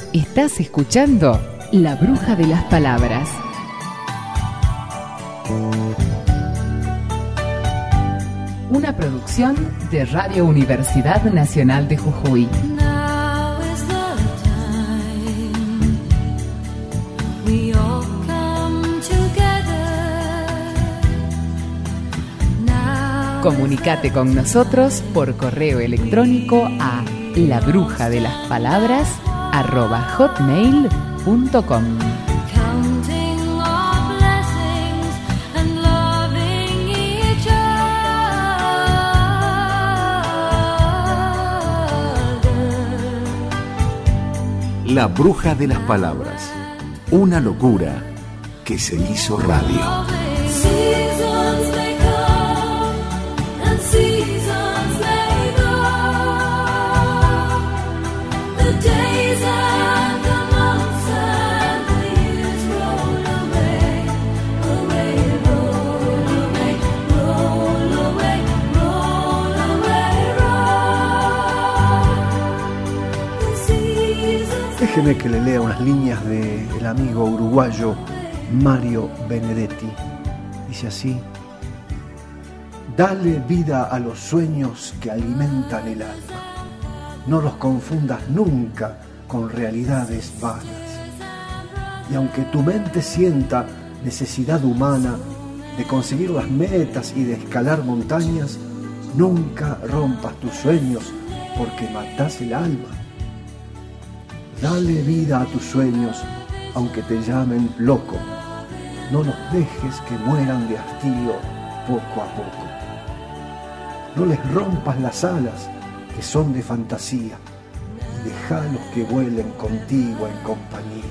Estás escuchando La Bruja de las Palabras. Una producción de Radio Universidad Nacional de Jujuy. Comunicate con nosotros por correo electrónico a labrujadelaspalabras@hotmail.com. La Bruja de las Palabras, una locura que se hizo radio. Déjeme que le lea unas líneas del amigo uruguayo Mario Benedetti. Dice así: dale vida a los sueños que alimentan el alma. No los confundas nunca con realidades vanas. Y aunque tu mente sienta necesidad humana de conseguir las metas y de escalar montañas, nunca rompas tus sueños porque matás el alma. Dale vida a tus sueños, aunque te llamen loco. No los dejes que mueran de hastío poco a poco. No les rompas las alas, que son de fantasía, y dejalos que vuelen contigo en compañía.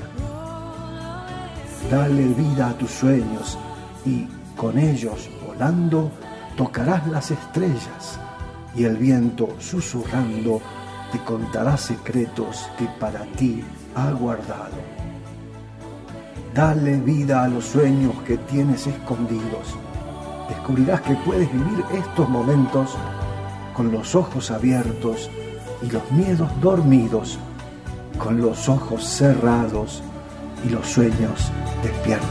Dale vida a tus sueños y, con ellos volando, tocarás las estrellas, y el viento susurrando te contará secretos que para ti ha guardado. Dale vida a los sueños que tienes escondidos. Descubrirás que puedes vivir estos momentos con los ojos abiertos y los miedos dormidos, con los ojos cerrados y los sueños despiertos.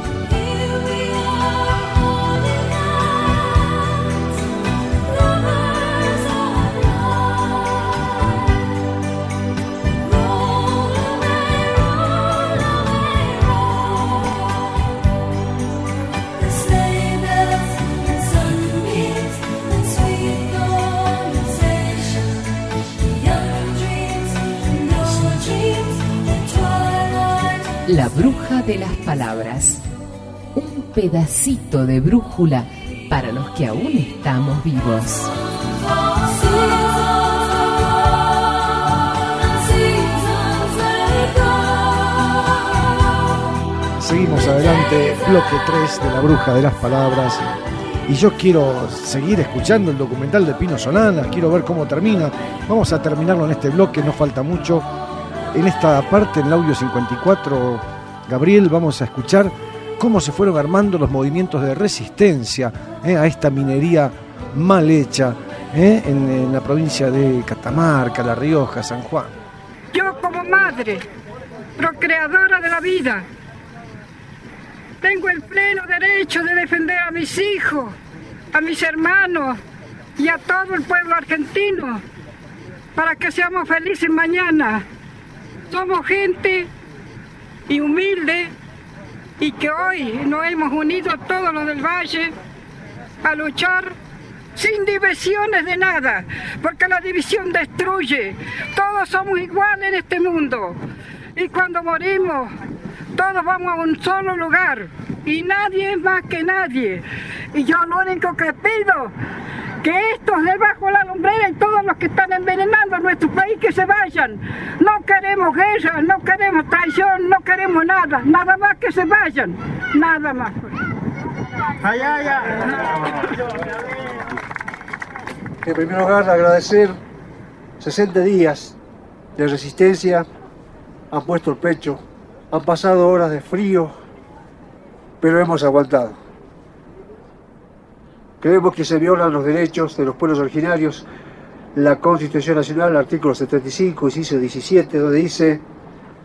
La Bruja de las Palabras. Un pedacito de brújula para los que aún estamos vivos. Seguimos adelante, bloque 3 de La Bruja de las Palabras. Y yo quiero seguir escuchando el documental de Pino Solanas, quiero ver cómo termina. Vamos a terminarlo en este bloque, no falta mucho. En esta parte, en el audio 54, Gabriel, vamos a escuchar cómo se fueron armando los movimientos de resistencia a esta minería mal hecha en la provincia de Catamarca, La Rioja, San Juan. Yo, como madre, procreadora de la vida, tengo el pleno derecho de defender a mis hijos, a mis hermanos y a todo el pueblo argentino para que seamos felices mañana. Somos gente y humilde y que hoy nos hemos unido todos los del Valle a luchar sin divisiones de nada, porque la división destruye. Todos somos iguales en este mundo y cuando morimos todos vamos a un solo lugar y nadie es más que nadie. Y yo lo único que pido, que estos debajo de la lumbrera y todos los que están envenenando nuestro país que se vayan. No queremos guerra, no queremos traición, no queremos nada, nada más que se vayan, nada más. En primer lugar, agradecer 60 días de resistencia, han puesto el pecho, han pasado horas de frío, pero hemos aguantado. Creemos que se violan los derechos de los pueblos originarios. La Constitución Nacional, el artículo 75, inciso 17, donde dice: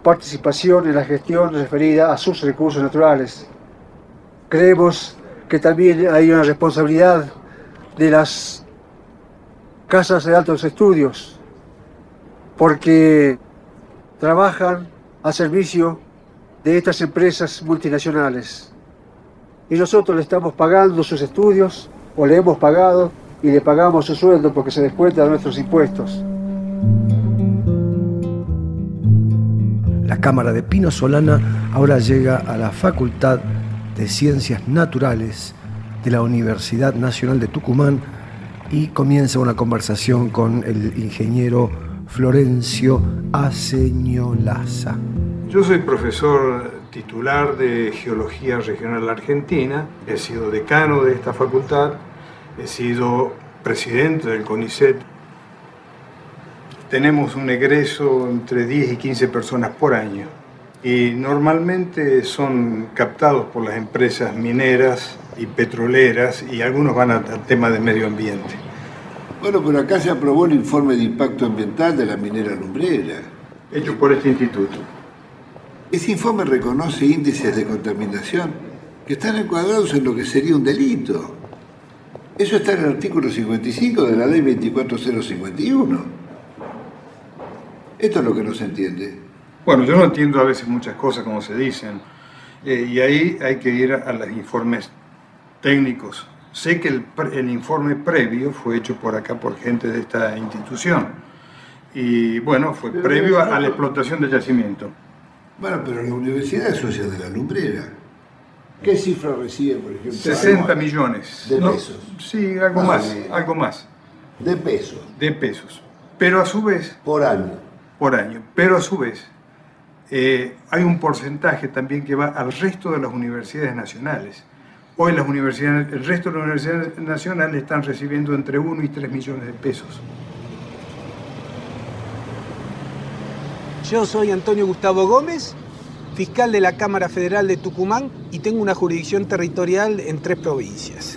participación en la gestión referida a sus recursos naturales. Creemos que también hay una responsabilidad de las casas de altos estudios, porque trabajan al servicio de estas empresas multinacionales. Y nosotros le estamos pagando sus estudios, o le hemos pagado, y le pagamos su sueldo porque se descuenta de nuestros impuestos. La Cámara de Pino Solana ahora llega a la Facultad de Ciencias Naturales de la Universidad Nacional de Tucumán y comienza una conversación con el ingeniero Florencio Aceñolaza. Yo soy profesor titular de Geología Regional Argentina, he sido decano de esta facultad, he sido presidente del CONICET. Tenemos un egreso entre 10 y 15 personas por año y normalmente son captados por las empresas mineras y petroleras y algunos van al tema de medio ambiente. Bueno, pero acá se aprobó el informe de impacto ambiental de la minera Lumbrera. Hecho por este instituto. Ese informe reconoce índices de contaminación que están encuadrados en lo que sería un delito. Eso está en el artículo 55 de la ley 24051. Esto es lo que no se entiende. Bueno, yo no entiendo a veces muchas cosas como se dicen y ahí hay que ir a los informes técnicos. Sé que el informe previo fue hecho por acá por gente de esta institución y bueno, fue previo a la explotación del yacimiento. Bueno, pero la universidad es socia de la Lumbrera. ¿Qué cifra recibe, por ejemplo? 60 millones. ¿De pesos? Sí, algo más. ¿De pesos? De pesos. Pero a su vez... Por año. Por año. Pero a su vez, hay un porcentaje también que va al resto de las universidades nacionales. Hoy el resto de las universidades nacionales están recibiendo entre 1 y 3 millones de pesos. Yo soy Antonio Gustavo Gómez, fiscal de la Cámara Federal de Tucumán y tengo una jurisdicción territorial en 3 provincias.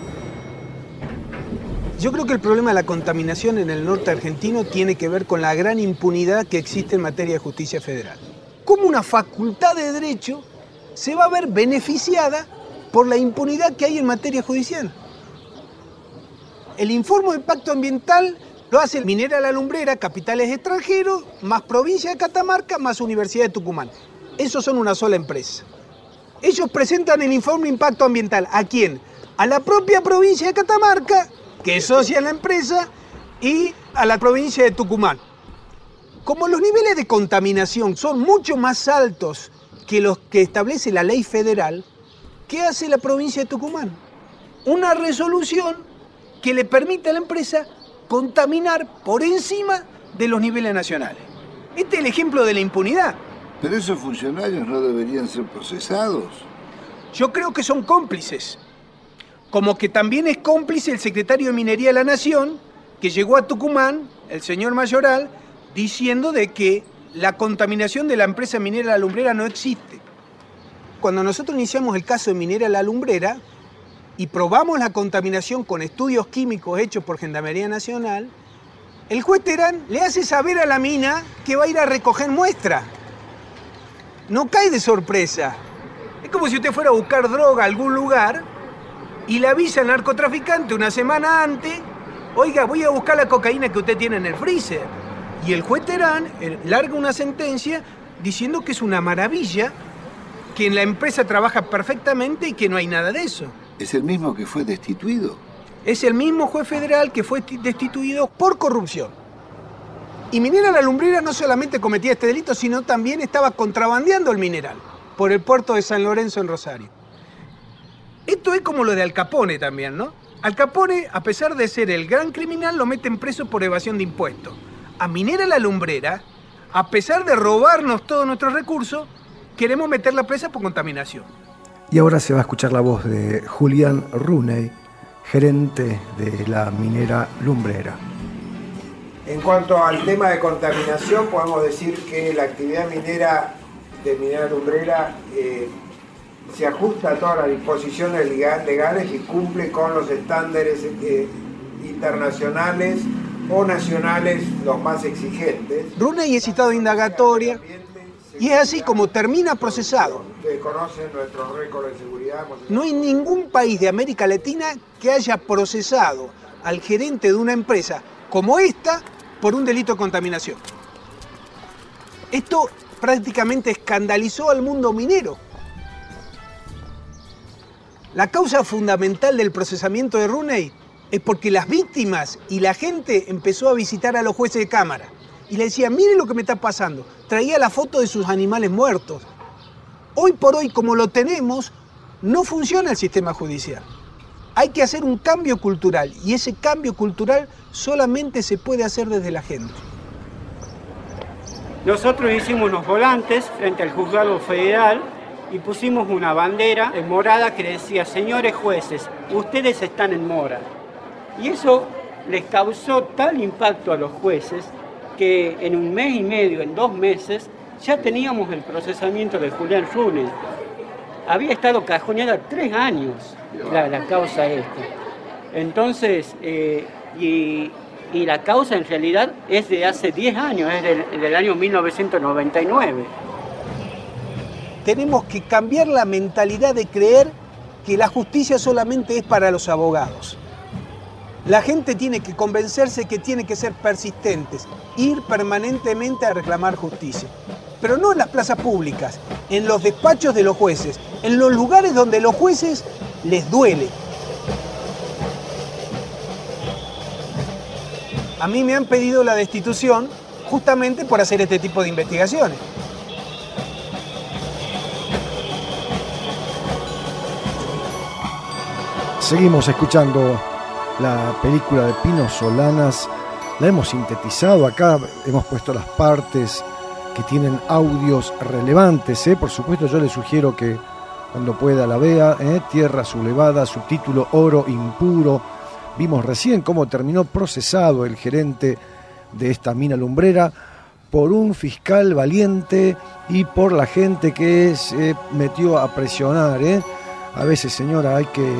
Yo creo que el problema de la contaminación en el norte argentino tiene que ver con la gran impunidad que existe en materia de justicia federal. ¿Cómo una facultad de derecho se va a ver beneficiada por la impunidad que hay en materia judicial? El informe de impacto ambiental lo hace Minera La Lumbrera, capitales extranjeros, más provincia de Catamarca, más Universidad de Tucumán. Esos son una sola empresa. Ellos presentan el informe de impacto ambiental. ¿A quién? A la propia provincia de Catamarca, que es socia de la empresa, y a la provincia de Tucumán. Como los niveles de contaminación son mucho más altos que los que establece la ley federal, ¿qué hace la provincia de Tucumán? Una resolución que le permite a la empresa contaminar por encima de los niveles nacionales. Este es el ejemplo de la impunidad. Pero esos funcionarios no deberían ser procesados. Yo creo que son cómplices. Como que también es cómplice el secretario de Minería de la Nación, que llegó a Tucumán, el señor Mayoral, diciendo de que la contaminación de la empresa minera La Lumbrera no existe. Cuando nosotros iniciamos el caso de Minera La Lumbrera y probamos la contaminación con estudios químicos hechos por Gendarmería Nacional, el juez Terán le hace saber a la mina que va a ir a recoger muestra. No cae de sorpresa. Es como si usted fuera a buscar droga a algún lugar y le avisa al narcotraficante una semana antes: oiga, voy a buscar la cocaína que usted tiene en el freezer. Y el juez Terán larga una sentencia diciendo que es una maravilla, que en la empresa trabaja perfectamente y que no hay nada de eso. ¿Es el mismo que fue destituido? Es el mismo juez federal que fue destituido por corrupción. Y Minera La Lumbrera no solamente cometía este delito, sino también estaba contrabandeando el mineral por el puerto de San Lorenzo en Rosario. Esto es como lo de Al Capone también, ¿no? Al Capone, a pesar de ser el gran criminal, lo meten preso por evasión de impuestos. A Minera La Lumbrera, a pesar de robarnos todos nuestros recursos, queremos meterla presa por contaminación. Y ahora se va a escuchar la voz de Julián Runey, gerente de la Minera Lumbrera. En cuanto al tema de contaminación, podemos decir que la actividad minera de Minera Lumbrera se ajusta a todas las disposiciones legales y cumple con los estándares internacionales o nacionales los más exigentes. Runey es citado indagatoria Y es así como termina procesado. Ustedes conocen nuestro récord de seguridad. No hay ningún país de América Latina que haya procesado al gerente de una empresa como esta por un delito de contaminación. Esto prácticamente escandalizó al mundo minero. La causa fundamental del procesamiento de Rooney es porque las víctimas y la gente empezó a visitar a los jueces de cámara y le decía, mire lo que me está pasando. Traía la foto de sus animales muertos. Hoy por hoy, como lo tenemos, no funciona el sistema judicial. Hay que hacer un cambio cultural y ese cambio cultural solamente se puede hacer desde la gente. Nosotros hicimos unos volantes frente al juzgado federal y pusimos una bandera en morada que decía, señores jueces, ustedes están en mora. Y eso les causó tal impacto a los jueces que en 1 mes y medio, en 2 meses, ya teníamos el procesamiento de Julián Rooney. Había estado cajoneada 3 años la causa esta. Entonces, y la causa en realidad es de hace 10 años, es del año 1999. Tenemos que cambiar la mentalidad de creer que la justicia solamente es para los abogados. La gente tiene que convencerse que tiene que ser persistentes, ir permanentemente a reclamar justicia. Pero no en las plazas públicas, en los despachos de los jueces, en los lugares donde los jueces les duele. A mí me han pedido la destitución justamente por hacer este tipo de investigaciones. Seguimos escuchando la película de Pino Solanas. La hemos sintetizado acá, hemos puesto las partes que tienen audios relevantes. Por supuesto, yo les sugiero que cuando pueda la vea. Tierra sublevada, subtítulo Oro impuro. Vimos recién cómo terminó procesado el gerente de esta mina lumbrera por un fiscal valiente y por la gente que se metió a presionar. A veces, señora, hay que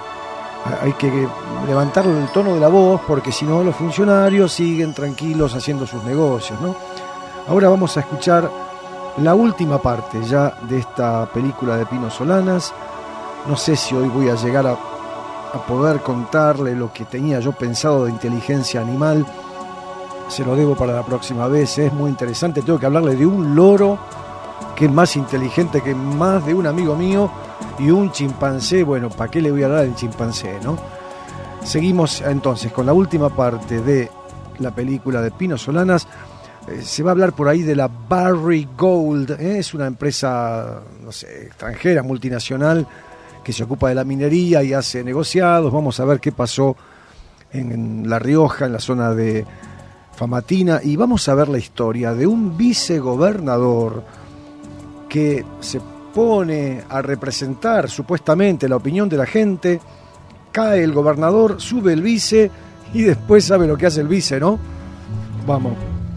levantar el tono de la voz, porque si no los funcionarios siguen tranquilos haciendo sus negocios, ¿no? Ahora vamos a escuchar la última parte ya de esta película de Pino Solanas. No sé si hoy voy a llegar a poder contarle lo que tenía yo pensado de inteligencia animal. Se lo debo para la próxima vez. Es muy interesante. Tengo que hablarle de un loro que es más inteligente que más de un amigo mío, y un chimpancé. Bueno, ¿para qué le voy a hablar del chimpancé, no? Seguimos entonces con la última parte de la película de Pino Solanas. Se va a hablar por ahí de la Barrick Gold. Es una empresa, no sé, extranjera, multinacional, que se ocupa de la minería y hace negociados. Vamos a ver qué pasó en La Rioja, en la zona de Famatina, y vamos a ver la historia de un vicegobernador que se pone a representar supuestamente la opinión de la gente. Cae el gobernador, sube el vice y después sabe lo que hace el vice, ¿no? Vamos.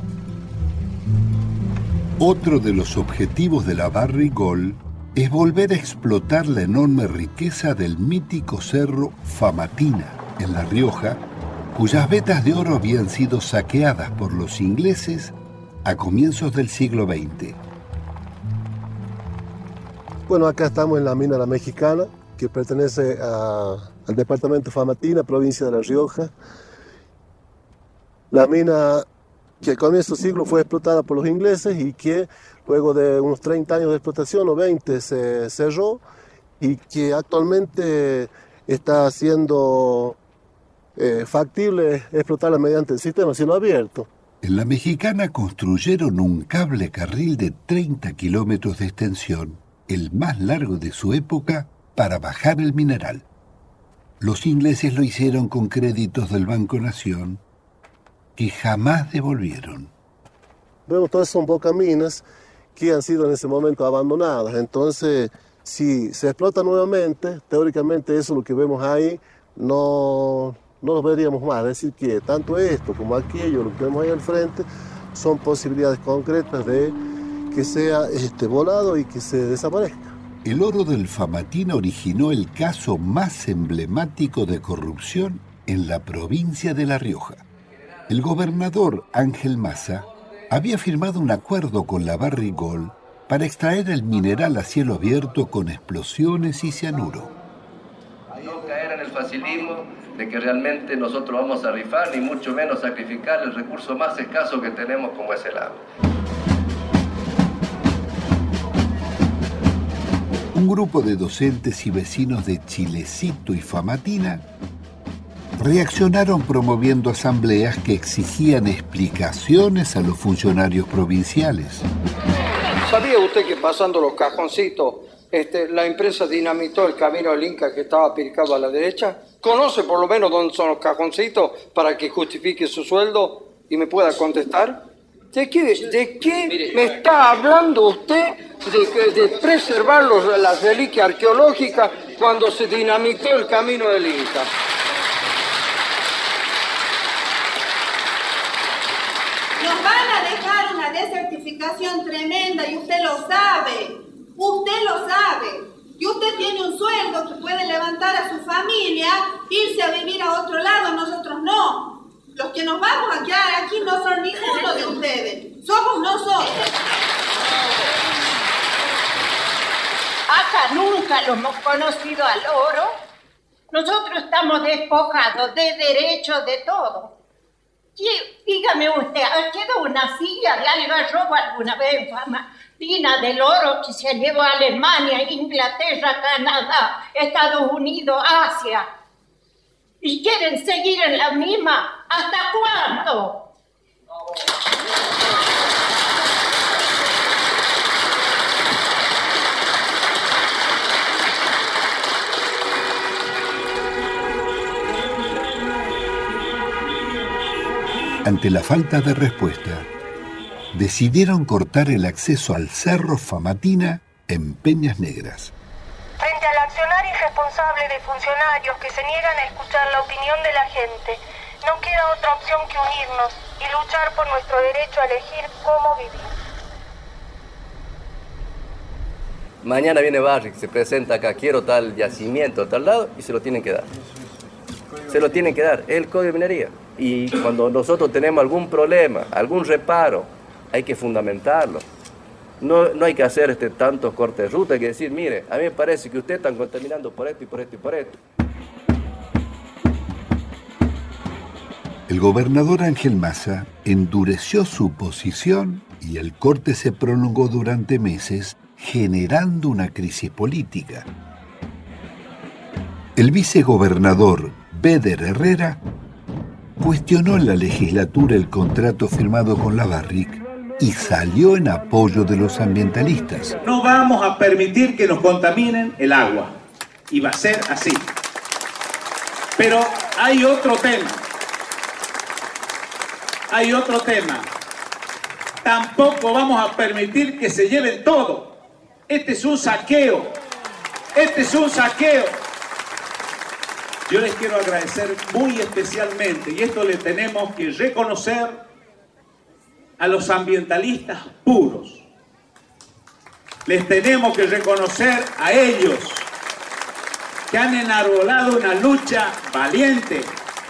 Otro de los objetivos de la Barrick Gold es volver a explotar la enorme riqueza del mítico cerro Famatina, en La Rioja, cuyas vetas de oro habían sido saqueadas por los ingleses a comienzos del siglo XX. Bueno, acá estamos en la mina La Mexicana, que pertenece al departamento Famatina, provincia de La Rioja. La mina que al comienzo del siglo fue explotada por los ingleses y que luego de unos 30 años de explotación o 20 se cerró, y que actualmente está siendo factible explotarla mediante el sistema cielo abierto. En La Mexicana construyeron un cable carril de 30 kilómetros de extensión, el más largo de su época, para bajar el mineral. Los ingleses lo hicieron con créditos del Banco Nación, que jamás devolvieron. Vemos todas son bocaminas que han sido en ese momento abandonadas. Entonces, si se explota nuevamente, teóricamente eso lo que vemos ahí no lo veríamos más. Es decir, que tanto esto como aquello, lo que vemos ahí al frente, son posibilidades concretas de que sea volado y que se desaparezca. El oro del Famatina originó el caso más emblemático de corrupción en la provincia de La Rioja. El gobernador Ángel Maza había firmado un acuerdo con la Barrick Gold para extraer el mineral a cielo abierto con explosiones y cianuro. No caer en el facilismo de que realmente nosotros vamos a rifar, ni mucho menos sacrificar el recurso más escaso que tenemos como es el agua. Un grupo de docentes y vecinos de Chilecito y Famatina reaccionaron promoviendo asambleas que exigían explicaciones a los funcionarios provinciales. ¿Sabía usted que pasando los cajoncitos, la empresa dinamitó el camino del Inca que estaba picado a la derecha? ¿Conoce por lo menos dónde son los cajoncitos para que justifique su sueldo y me pueda contestar? ¿De qué me está hablando usted de preservar las reliquias arqueológicas cuando se dinamitó el camino del Inca? Nos van a dejar una desertificación tremenda y usted lo sabe. Usted lo sabe. Y usted tiene un sueldo que puede levantar a su familia, irse a vivir a otro lado, nosotros no. Los que nos vamos a quedar aquí no son ninguno de ustedes. Somos nosotros. Acá nunca lo hemos conocido al oro. Nosotros estamos despojados de derechos, de todo. Dígame usted, ¿ha quedado una silla de algarrobo alguna vez en Famatina del oro que se llevó a Alemania, Inglaterra, Canadá, Estados Unidos, Asia? ¿Y quieren seguir en la misma? ¿Hasta cuándo? Ante la falta de respuesta, decidieron cortar el acceso al Cerro Famatina en Peñas Negras. Frente al accionar irresponsable de funcionarios que se niegan a escuchar la opinión de la gente, no queda otra opción que unirnos y luchar por nuestro derecho a elegir cómo vivir. Mañana viene Barrick, se presenta acá, quiero tal yacimiento, tal lado, y se lo tienen que dar. Se lo tienen que dar, es el Código de Minería. Y cuando nosotros tenemos algún problema, algún reparo, hay que fundamentarlo. No hay que hacer tantos cortes de ruta, hay que decir, mire, a mí me parece que ustedes están contaminando por esto y por esto y por esto. El gobernador Ángel Massa endureció su posición y el corte se prolongó durante meses, generando una crisis política. El vicegobernador Beder Herrera cuestionó en la legislatura el contrato firmado con la Barrick y salió en apoyo de los ambientalistas. No vamos a permitir que nos contaminen el agua. Y va a ser así. Pero hay otro tema. Hay otro tema. Tampoco vamos a permitir que se lleven todo. Este es un saqueo. Este es un saqueo. Yo les quiero agradecer muy especialmente, y esto le tenemos que reconocer a los ambientalistas puros. Les tenemos que reconocer a ellos que han enarbolado una lucha valiente.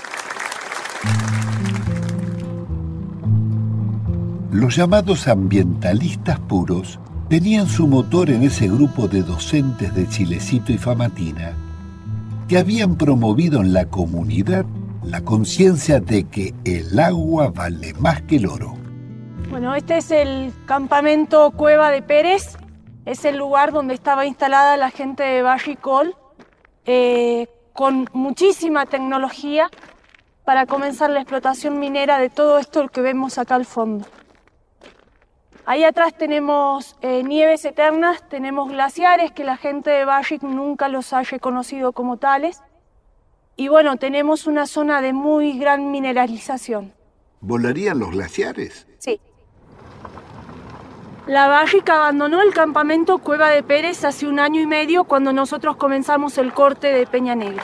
Los llamados ambientalistas puros tenían su motor en ese grupo de docentes de Chilecito y Famatina que habían promovido en la comunidad la conciencia de que el agua vale más que el oro. Bueno, este es el campamento Cueva de Pérez, es el lugar donde estaba instalada la gente de Barrick-Gold, con muchísima tecnología para comenzar la explotación minera de todo esto que vemos acá al fondo. Ahí atrás tenemos nieves eternas, tenemos glaciares que la gente de Barrick nunca los ha reconocido como tales. Y bueno, tenemos una zona de muy gran mineralización. ¿Volarían los glaciares? Sí. La Barrick abandonó el campamento Cueva de Pérez hace 1 año y medio cuando nosotros comenzamos el corte de Peña Negra.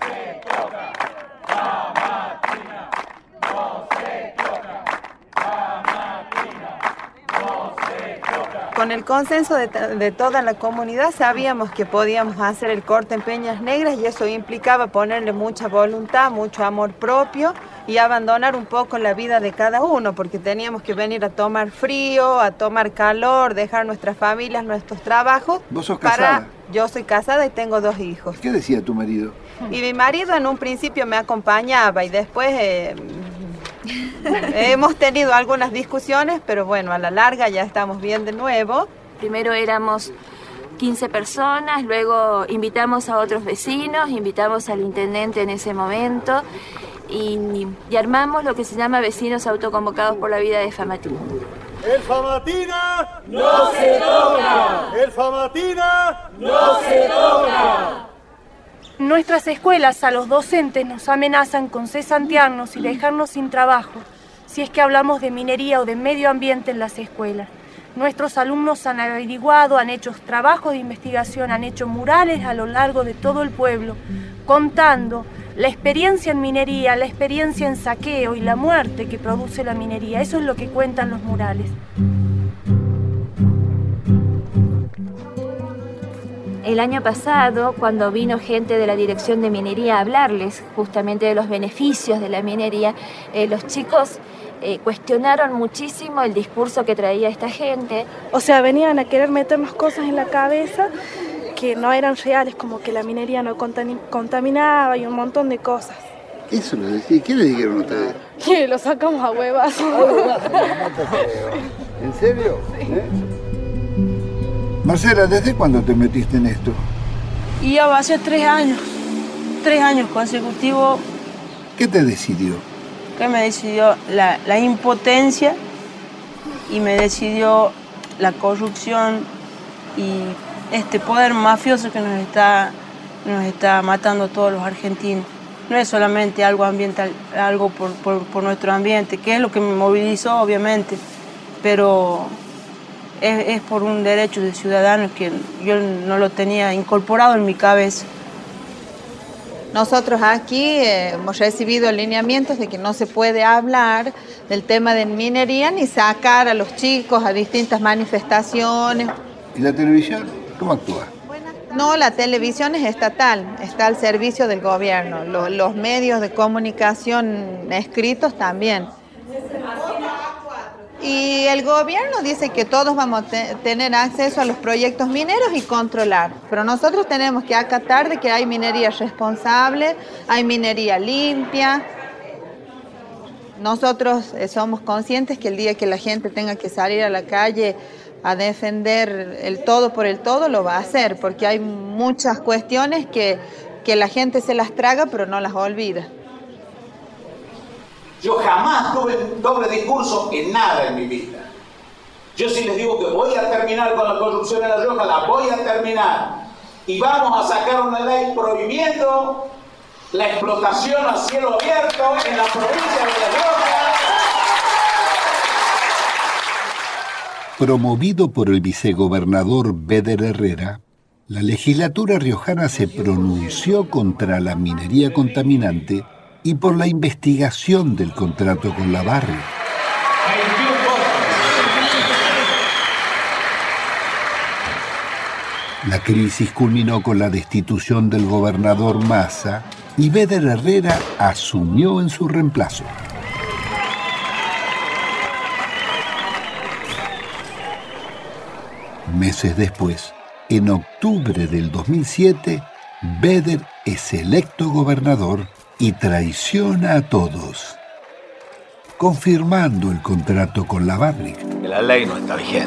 Con el consenso de toda la comunidad sabíamos que podíamos hacer el corte en Peñas Negras y eso implicaba ponerle mucha voluntad, mucho amor propio, y abandonar un poco la vida de cada uno, porque teníamos que venir a tomar frío, a tomar calor, dejar nuestras familias, nuestros trabajos. ¿Vos sos casada? Yo soy casada y tengo 2 hijos. ¿Qué decía tu marido? Y mi marido en un principio me acompañaba y después hemos tenido algunas discusiones, pero bueno, a la larga ya estamos bien de nuevo. Primero éramos 15 personas, luego invitamos a otros vecinos, invitamos al intendente en ese momento y armamos lo que se llama Vecinos Autoconvocados por la Vida de Famatina. El Famatina no se toca. El Famatina no se toca. Nuestras escuelas a los docentes nos amenazan con cesantearnos y dejarnos sin trabajo si es que hablamos de minería o de medio ambiente en las escuelas. Nuestros alumnos han averiguado, han hecho trabajos de investigación, han hecho murales a lo largo de todo el pueblo, contando la experiencia en minería, la experiencia en saqueo y la muerte que produce la minería. Eso es lo que cuentan los murales. El año pasado, cuando vino gente de la Dirección de Minería a hablarles justamente de los beneficios de la minería, los chicos cuestionaron muchísimo el discurso que traía esta gente. O sea, venían a querer meternos cosas en la cabeza que no eran reales, como que la minería no contaminaba y un montón de cosas. Eso lo decía. ¿Qué le dijeron ustedes? Que lo sacamos a huevas. ¿En serio? Sí. Marcela, ¿desde cuándo te metiste en esto? Y ya va a ser 3 años. 3 años consecutivos. ¿Qué te decidió? ¿Qué me decidió? La impotencia y me decidió la corrupción y este poder mafioso que nos está matando a todos los argentinos. No es solamente algo ambiental, algo por nuestro ambiente, que es lo que me movilizó, obviamente, pero es por un derecho de ciudadanos que yo no lo tenía incorporado en mi cabeza. Nosotros aquí hemos recibido lineamientos de que no se puede hablar del tema de minería ni sacar a los chicos a distintas manifestaciones. ¿Y la televisión? ¿Cómo actúa? No, la televisión es estatal, está al servicio del gobierno. Los medios de comunicación escritos también. Y el gobierno dice que todos vamos a tener acceso a los proyectos mineros y controlar. Pero nosotros tenemos que acatar de que hay minería responsable, hay minería limpia. Nosotros somos conscientes que el día que la gente tenga que salir a la calle a defender el todo por el todo, lo va a hacer, porque hay muchas cuestiones que la gente se las traga, pero no las olvida. Yo jamás tuve doble discurso en nada en mi vida. Yo sí les digo que voy a terminar con la corrupción en La Rioja, la voy a terminar. Y vamos a sacar una ley prohibiendo la explotación a cielo abierto en la provincia de La Rioja. Promovido por el vicegobernador Béder Herrera, la legislatura riojana se pronunció contra la minería contaminante y por la investigación del contrato con la Barrick. La crisis culminó con la destitución del gobernador Massa y Béder Herrera asumió en su reemplazo. Meses después, en octubre del 2007, Béder es electo gobernador y traiciona a todos, confirmando el contrato con la Barrick. La ley no está vigente.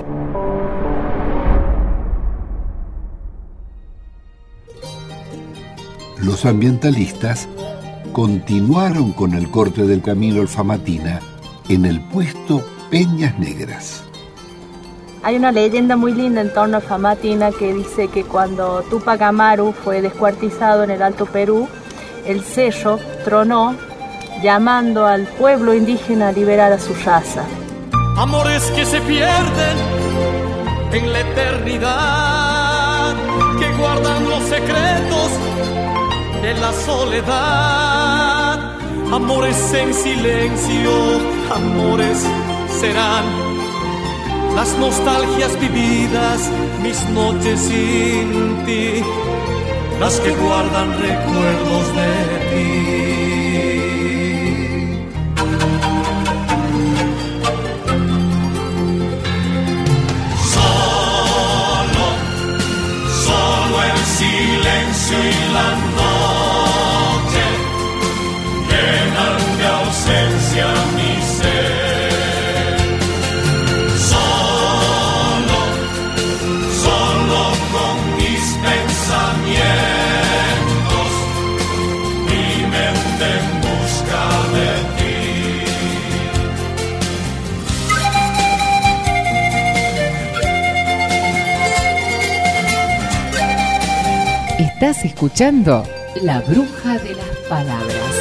Los ambientalistas continuaron con el corte del camino al Famatina en el puesto Peñas Negras. Hay una leyenda muy linda en torno a Famatina que dice que cuando Tupac Amaru fue descuartizado en el Alto Perú, el sello tronó llamando al pueblo indígena a liberar a su raza. Amores que se pierden en la eternidad, que guardan los secretos de la soledad. Amores en silencio, amores serán las nostalgias vividas, mis noches sin ti, las que guardan recuerdos de ti. Estás escuchando La Bruja de las Palabras.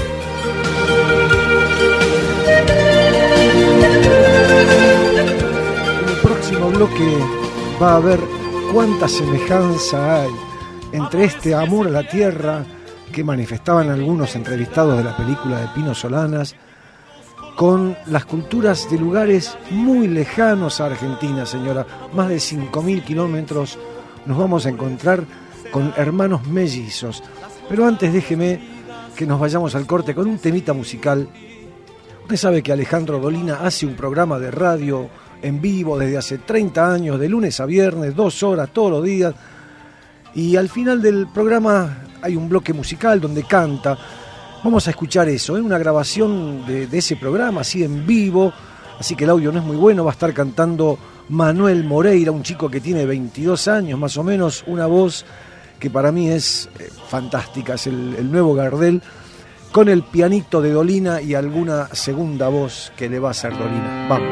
En el próximo bloque va a haber cuánta semejanza hay entre este amor a la tierra que manifestaban algunos entrevistados de la película de Pino Solanas con las culturas de lugares muy lejanos a Argentina, señora. Más de 5.000 kilómetros nos vamos a encontrar con hermanos mellizos. Pero antes déjeme que nos vayamos al corte con un temita musical. Usted sabe que Alejandro Dolina hace un programa de radio en vivo desde hace 30 años, de lunes a viernes, 2 horas todos los días. Y al final del programa hay un bloque musical donde canta. Vamos a escuchar eso, una grabación de ese programa, así en vivo. Así que el audio no es muy bueno, va a estar cantando Manuel Moreira, un chico que tiene 22 años más o menos, una voz que para mí es fantástica, es el nuevo Gardel, con el pianito de Dolina y alguna segunda voz que le va a hacer Dolina. Vamos.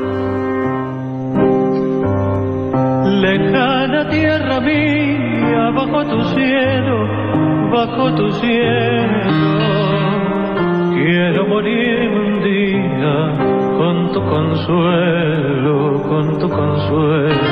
Lejana tierra mía, bajo tu cielo, quiero morirme un día con tu consuelo,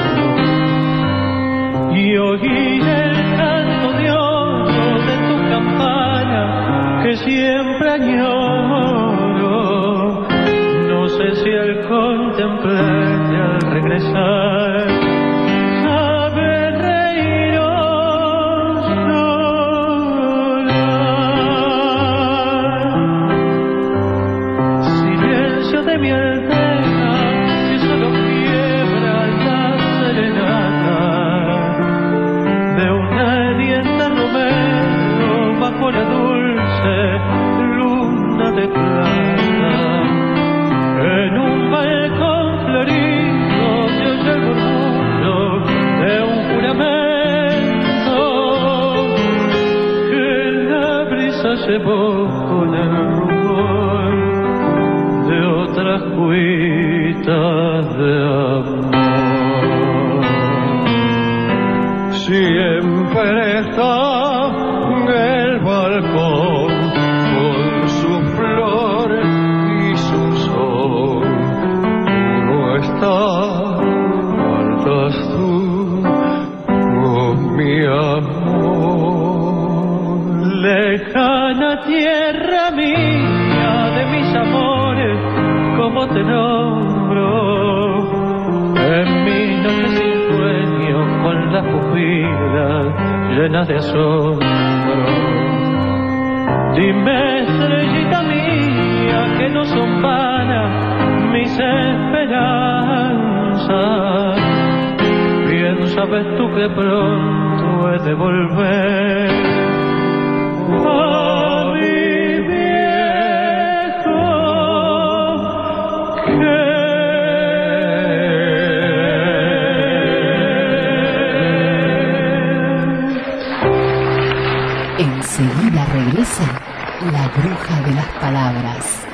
y oír el canto de oro de tu campana que siempre añoro. No sé si al contemplarte al regresar sabe reír o llorar. Silencio de mi alteza que solo quiebra la serenata de una dienta romero bajo la dulce luna de plata. En un balcón florido se oye el murmullo de un juramento que la brisa llevó con el rumor de otras cuitas de amor. Siempre está en el balcón con su flor y su sol. No faltas tú, oh mi amor. Lejana tierra mía de mis amores, como te nombro en mi noche sin sueño, con las pupilas llenas de asombro. Dime, estrellita mía, que no son vanas mis esperanzas. Bien sabes tú que pronto he de volver a mi viejo Enseguida regresa La Bruja de las Palabras.